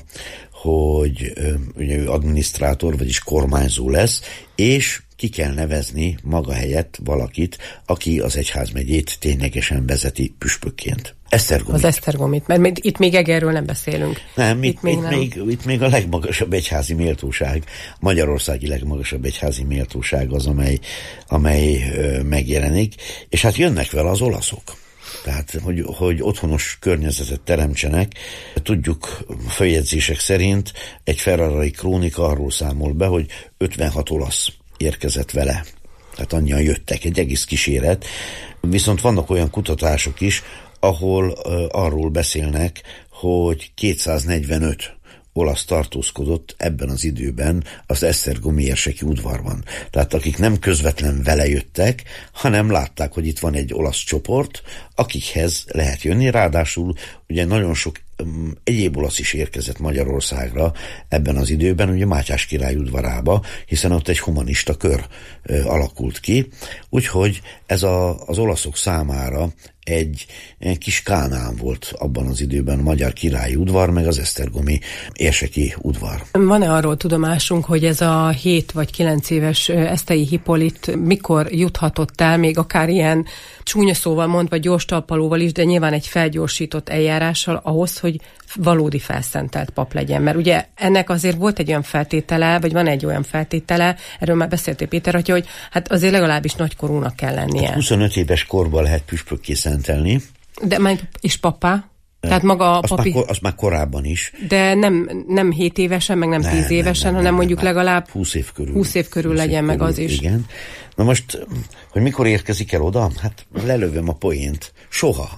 hogy ugye ő adminisztrátor, vagyis kormányzó lesz, és ki kell nevezni maga helyett valakit, aki az egyházmegyét ténylegesen vezeti püspökként. Esztergomit. Az Esztergomit, mert itt még Egerről nem beszélünk. Nem, itt, itt, még, itt, nem. Még, itt még a legmagasabb egyházi méltóság, magyarországi legmagasabb egyházi méltóság az, amely, amely ö, megjelenik, és hát jönnek vele az olaszok. Tehát, hogy, hogy otthonos környezetet teremtsenek. Tudjuk, följegyzések szerint egy ferrarai krónika arról számol be, hogy ötvenhat olasz érkezett vele. Tehát annyian jöttek, egy egész kíséret. Viszont vannak olyan kutatások is, ahol uh, arról beszélnek, hogy kétszáznegyvenöt olasz tartózkodott ebben az időben az esztergomi érseki udvarban. Tehát akik nem közvetlen vele jöttek, hanem látták, hogy itt van egy olasz csoport, akikhez lehet jönni, ráadásul ugye nagyon sok um, egyéb olasz is érkezett Magyarországra ebben az időben, ugye Mátyás király udvarába, hiszen ott egy humanista kör uh, alakult ki, úgyhogy ez a, az olaszok számára egy, egy kis Kánán volt abban az időben a magyar királyi udvar, meg az esztergomi érseki udvar. Van-e arról tudomásunk, hogy ez a hét vagy kilenc éves Esztei Hippolit mikor juthatott el, még akár ilyen csúnya szóval mondva, gyors talpalóval is, de nyilván egy felgyorsított eljárással ahhoz, hogy valódi felszentelt pap legyen. Mert ugye ennek azért volt egy olyan feltétele, vagy van egy olyan feltétele, erről már beszéltél Péter atya, hogy hát azért legalábbis nagykorúnak kell lennie. Hát huszonöt éves korban lehet püspökké szentelni. De meg és papá? Tehát maga a azt papi... Már, azt már korábban is. De nem, nem hét évesen, meg nem nem, tíz évesen, nem, nem, hanem nem, mondjuk nem, legalább húsz év körül. húsz év körül legyen év meg körül, az is. Igen. Na most, hogy mikor érkezik el oda? Hát lelövöm a poént. Soha.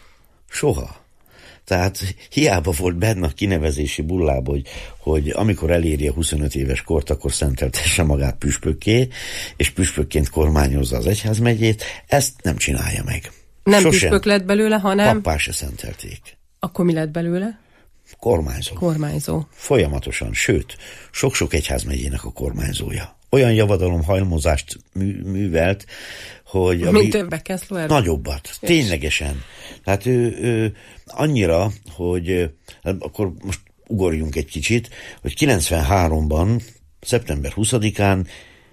Soha. Tehát hiába volt benne a kinevezési bullában, hogy, hogy amikor eléri a huszonöt éves kort, akkor szenteltesse magát püspökké, és püspökként kormányozza az egyházmegyét, ezt nem csinálja meg. Nem Sosem. Püspök lett belőle, hanem... Pappá se szentelték. Akkor mi lett belőle? Kormányzó. Kormányzó. Folyamatosan, sőt, sok-sok egyházmegyének a kormányzója. Olyan javadalom hajlmozást mű, művelt, hogy... Mint mi... többek Szloer. Nagyobbat. Yes. Ténylegesen. Tehát ő, ő annyira, hogy akkor most ugorjunk egy kicsit, hogy kilencvenháromban, szeptember huszadikán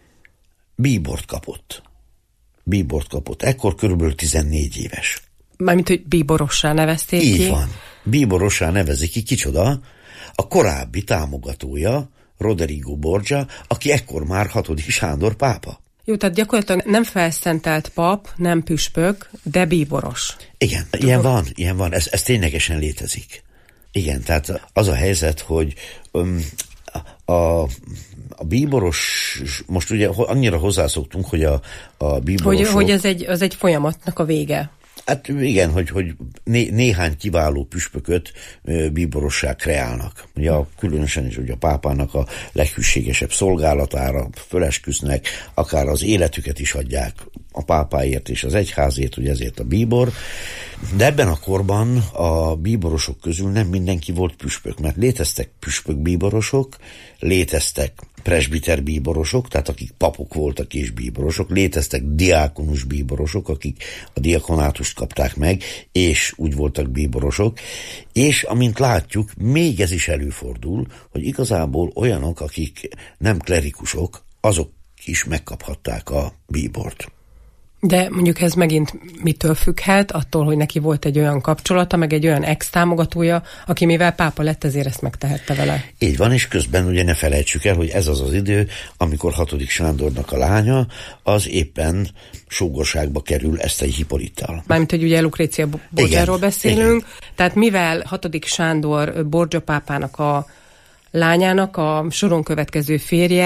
bíbort kapott. Bíbort kapott. Ekkor körülbelül tizennégy éves. Mármint, hogy bíborossá nevezték Így ki? Így van. Bíborossá nevezik ki. Kicsoda? A korábbi támogatója, Roderigo Borgia, aki ekkor már hatodik Sándor pápa. Jó, tehát gyakorlatilag nem felszentelt pap, nem püspök, de bíboros. Igen, Tudom. ilyen van, ilyen van. Ez, ez ténylegesen létezik. Igen, tehát az a helyzet, hogy um, a, a bíboros, most ugye annyira hozzászoktunk, hogy a, a bíborosok... Hogy, hogy ez egy, az egy folyamatnak a vége. Hát igen, hogy, hogy né, néhány kiváló püspököt ö, bíborossá kreálnak. Ugye a, különösen is ugye a pápának a leghűségesebb szolgálatára fölesküsznek, akár az életüket is adják a pápáért és az egyházért, ugye ezért a bíbor. De ebben a korban a bíborosok közül nem mindenki volt püspök, mert léteztek püspök bíborosok, léteztek presbiter bíborosok, tehát akik papok voltak és bíborosok, léteztek diákonus bíborosok, akik a diakonátust kapták meg, és úgy voltak bíborosok, és amint látjuk, még ez is előfordul, hogy igazából olyanok, akik nem klerikusok, azok is megkaphatták a bíbort. De mondjuk ez megint mitől függhet? Attól, hogy neki volt egy olyan kapcsolata, meg egy olyan ex-támogatója, aki mivel pápa lett, ezért ezt megtehette vele. Így van, és közben ugye ne felejtsük el, hogy ez az az idő, amikor hatodik Sándornak a lánya, az éppen sógorságba kerül Esztei Hippolittal. Mármint, hogy ugye Lucrécia Borgiáról beszélünk. Igen. Tehát mivel hatodik Sándor Borgia pápának a lányának a soron következő férje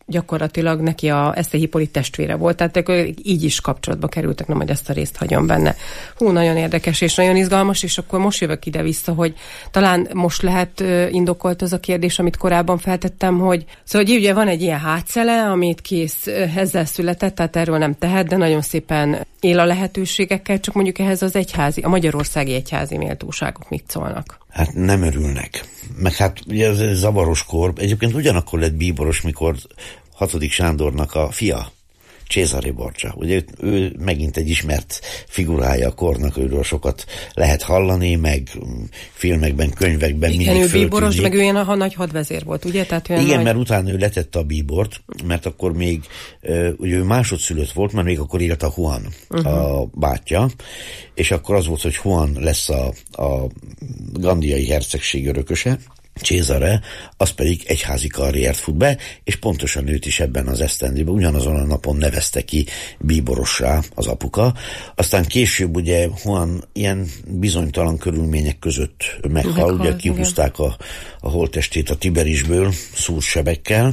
gyakorlatilag neki a Eszter Hippolit testvére volt, tehát így is kapcsolatba kerültek, na majd ezt a részt hagyom benne. Hú, nagyon érdekes és nagyon izgalmas, és akkor most jövök ide vissza, hogy talán most lehet indokolt az a kérdés, amit korábban feltettem, hogy szóval hogy ugye van egy ilyen hátszele, amit kész ezzel született, tehát erről nem tehet, de nagyon szépen él a lehetőségekkel, csak mondjuk ehhez az egyházi, a magyarországi egyházi méltóságok mit szólnak? Hát nem örülnek. Meg hát ugye ez zavaros kor. Egyébként ugyanakkor lett bíboros, mikor hatodik Sándornak a fia, Cesare Borgia. Ugye ő, ő megint egy ismert figurája a kornak, őről sokat lehet hallani, meg filmekben, könyvekben igen, mindig ő föltűnik. bíboros, meg ő ilyen a nagy hadvezér volt, ugye? Tehát igen, nagy... mert utána ő letette a bíbort, mert akkor még, ugye ő másodszülött volt, mert még akkor élt a Juan, uh-huh. a bátyja, és akkor az volt, hogy Juan lesz a, a gandiai hercegség örököse, Cesare, az pedig egyházi karriert fut be, és pontosan őt is ebben az esztendőben ugyanazon a napon nevezte ki bíborossá az apuka. Aztán később ugye Juan ilyen bizonytalan körülmények között meghal, meghal ugye kihúzták a, a holttestét a Tiberisből szúrsebekkel,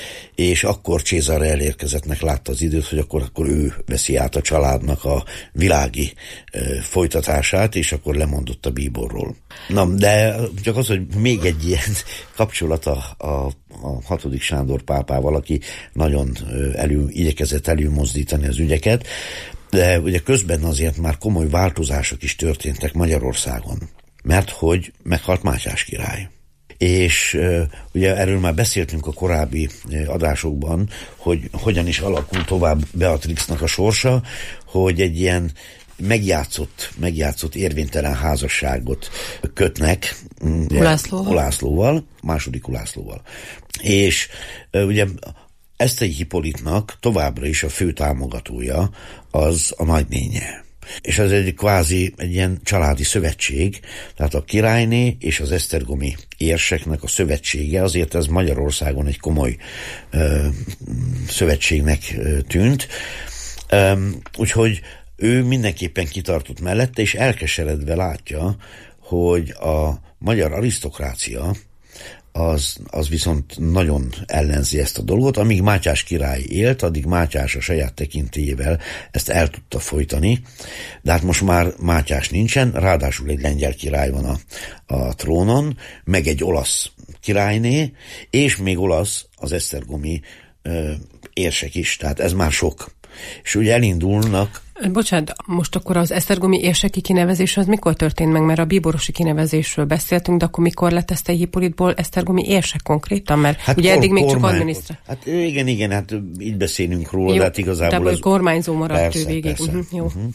és akkor Cesare elérkezettnek látta az időt, hogy akkor, akkor ő veszi át a családnak a világi e, folytatását, és akkor lemondott a bíborról. Na, de csak az, hogy még egy ilyen kapcsolat a, a, a hatodik Sándor pápával, aki nagyon elő, igyekezett előmozdítani az ügyeket, de ugye közben azért már komoly változások is történtek Magyarországon, mert hogy meghalt Mátyás király. És uh, ugye erről már beszéltünk a korábbi uh, adásokban, hogy hogyan is alakul tovább Beatrixnak a sorsa, hogy egy ilyen megjátszott, megjátszott érvénytelen házasságot kötnek Ulászlóval, Ulászlóval második Ulászlóval. És uh, ugye Eszter Hippolitnak továbbra is a fő támogatója az a nagynénye. És ez egy kvázi egy ilyen családi szövetség, tehát a királyné és az esztergomi érseknek a szövetsége, azért ez Magyarországon egy komoly ö, szövetségnek ö, tűnt. Ö, úgyhogy ő mindenképpen kitartott mellette, és elkeseredve látja, hogy a magyar arisztokrácia Az, az viszont nagyon ellenzi ezt a dolgot. Amíg Mátyás király élt, addig Mátyás a saját tekintélyével ezt el tudta folytani, de hát most már Mátyás nincsen, ráadásul egy lengyel király van a, a trónon, meg egy olasz királyné, és még olasz az esztergomi ö, érsek is, tehát ez már sok. És ugye elindulnak. Bocsánat, most akkor az esztergomi érseki kinevezés az mikor történt meg? Mert a bíborosi kinevezésről beszéltünk, de akkor mikor lett Eszter Hippolitból esztergomi érsek konkrétan? Mert hát ugye kor, eddig még kormány, csak adminisztrátor. Hát igen, igen, hát így beszélünk róla, jó, de hát igazából... De ez... kormányzó maradt persze, ő végig. Persze. Uh-huh, jó. Uh-huh.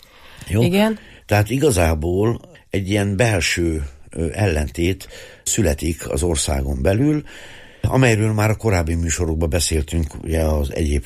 Jó. Igen. Tehát igazából egy ilyen belső ellentét születik az országon belül, amelyről már a korábbi műsorokban beszéltünk, ugye az egyéb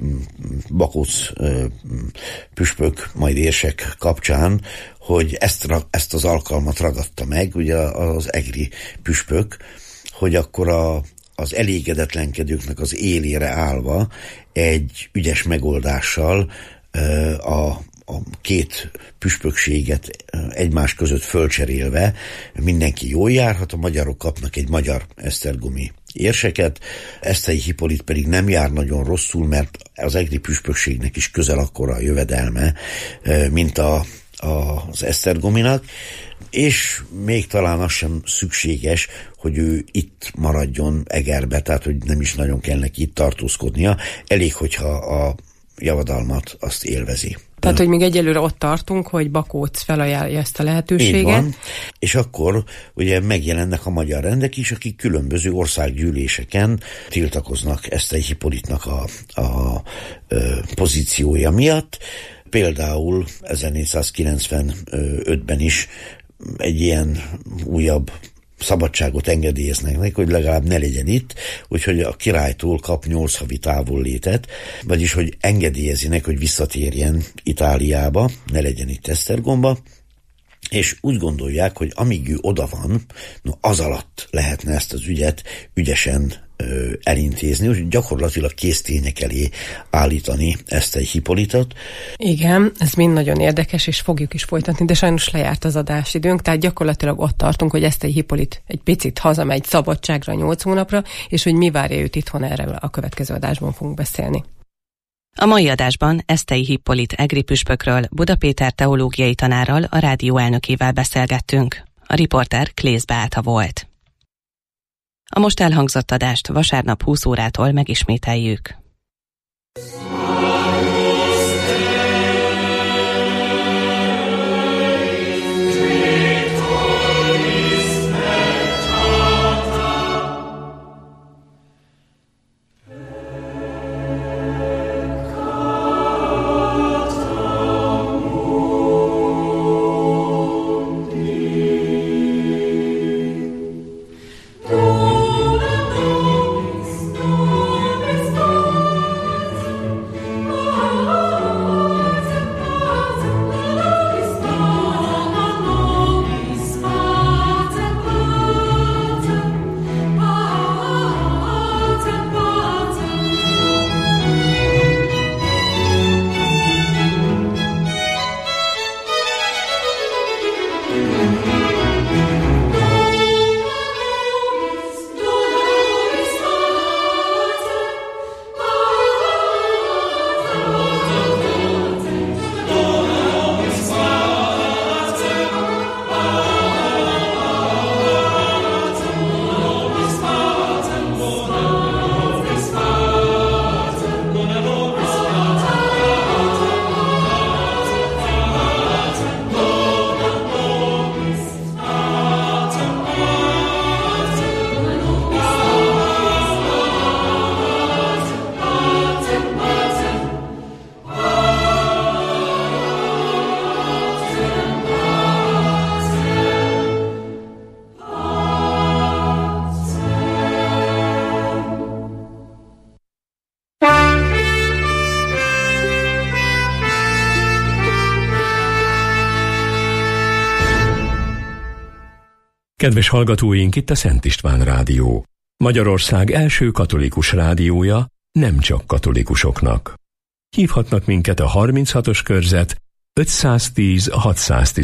Bakóc püspök, majd érsek kapcsán, hogy ezt, ezt az alkalmat ragadta meg, ugye az egri püspök, hogy akkor a, az elégedetlenkedőknek az élére állva egy ügyes megoldással a a két püspökséget egymás között fölcserélve mindenki jól járhat, a magyarok kapnak egy magyar esztergomi érseket, Eszter Hippolit pedig nem jár nagyon rosszul, mert az egri püspökségnek is közel akkora a jövedelme, mint a, a, az esztergominak, és még talán az sem szükséges, hogy ő itt maradjon Egerbe, tehát hogy nem is nagyon kell neki itt tartózkodnia, elég, hogyha a javadalmat azt élvezi. Tehát, hogy még egyelőre ott tartunk, hogy Bakóc felajánlja ezt a lehetőséget. Így van. És akkor ugye megjelennek a magyar rendek is, akik különböző országgyűléseken tiltakoznak Eszter Hippolitnak a, a, a pozíciója miatt. Például ezernégyszázkilencvenötben is egy ilyen újabb szabadságot engedélyeznek neki, hogy legalább ne legyen itt, úgyhogy a királytól kap nyolc havi távollétet, vagyis hogy engedélyezi neki, hogy visszatérjen Itáliába, ne legyen itt Esztergomba, és úgy gondolják, hogy amíg ő oda van, no, az alatt lehetne ezt az ügyet ügyesen ö, elintézni, úgyhogy gyakorlatilag késztények elé állítani ezt egy Hippolytot. Igen, ez mind nagyon érdekes, és fogjuk is folytatni, de sajnos lejárt az adásidőnk, tehát gyakorlatilag ott tartunk, hogy Esztei Hippolyt egy picit hazamegy szabadságra nyolc hónapra, és hogy mi várja őt itthon, erről a következő adásban fogunk beszélni. A mai adásban Esztei Hippolyt egri püspökről, Buda Péter teológiai tanárral, a rádió elnökével beszélgettünk. A riporter Klész Beáta volt. A most elhangzott adást vasárnap húsz órától megismételjük. Kedves hallgatóink, itt a Szent István Rádió. Magyarország első katolikus rádiója, nem csak katolikusoknak. Hívhatnak minket a harminchatos körzet ötszáztíz hatszáztíz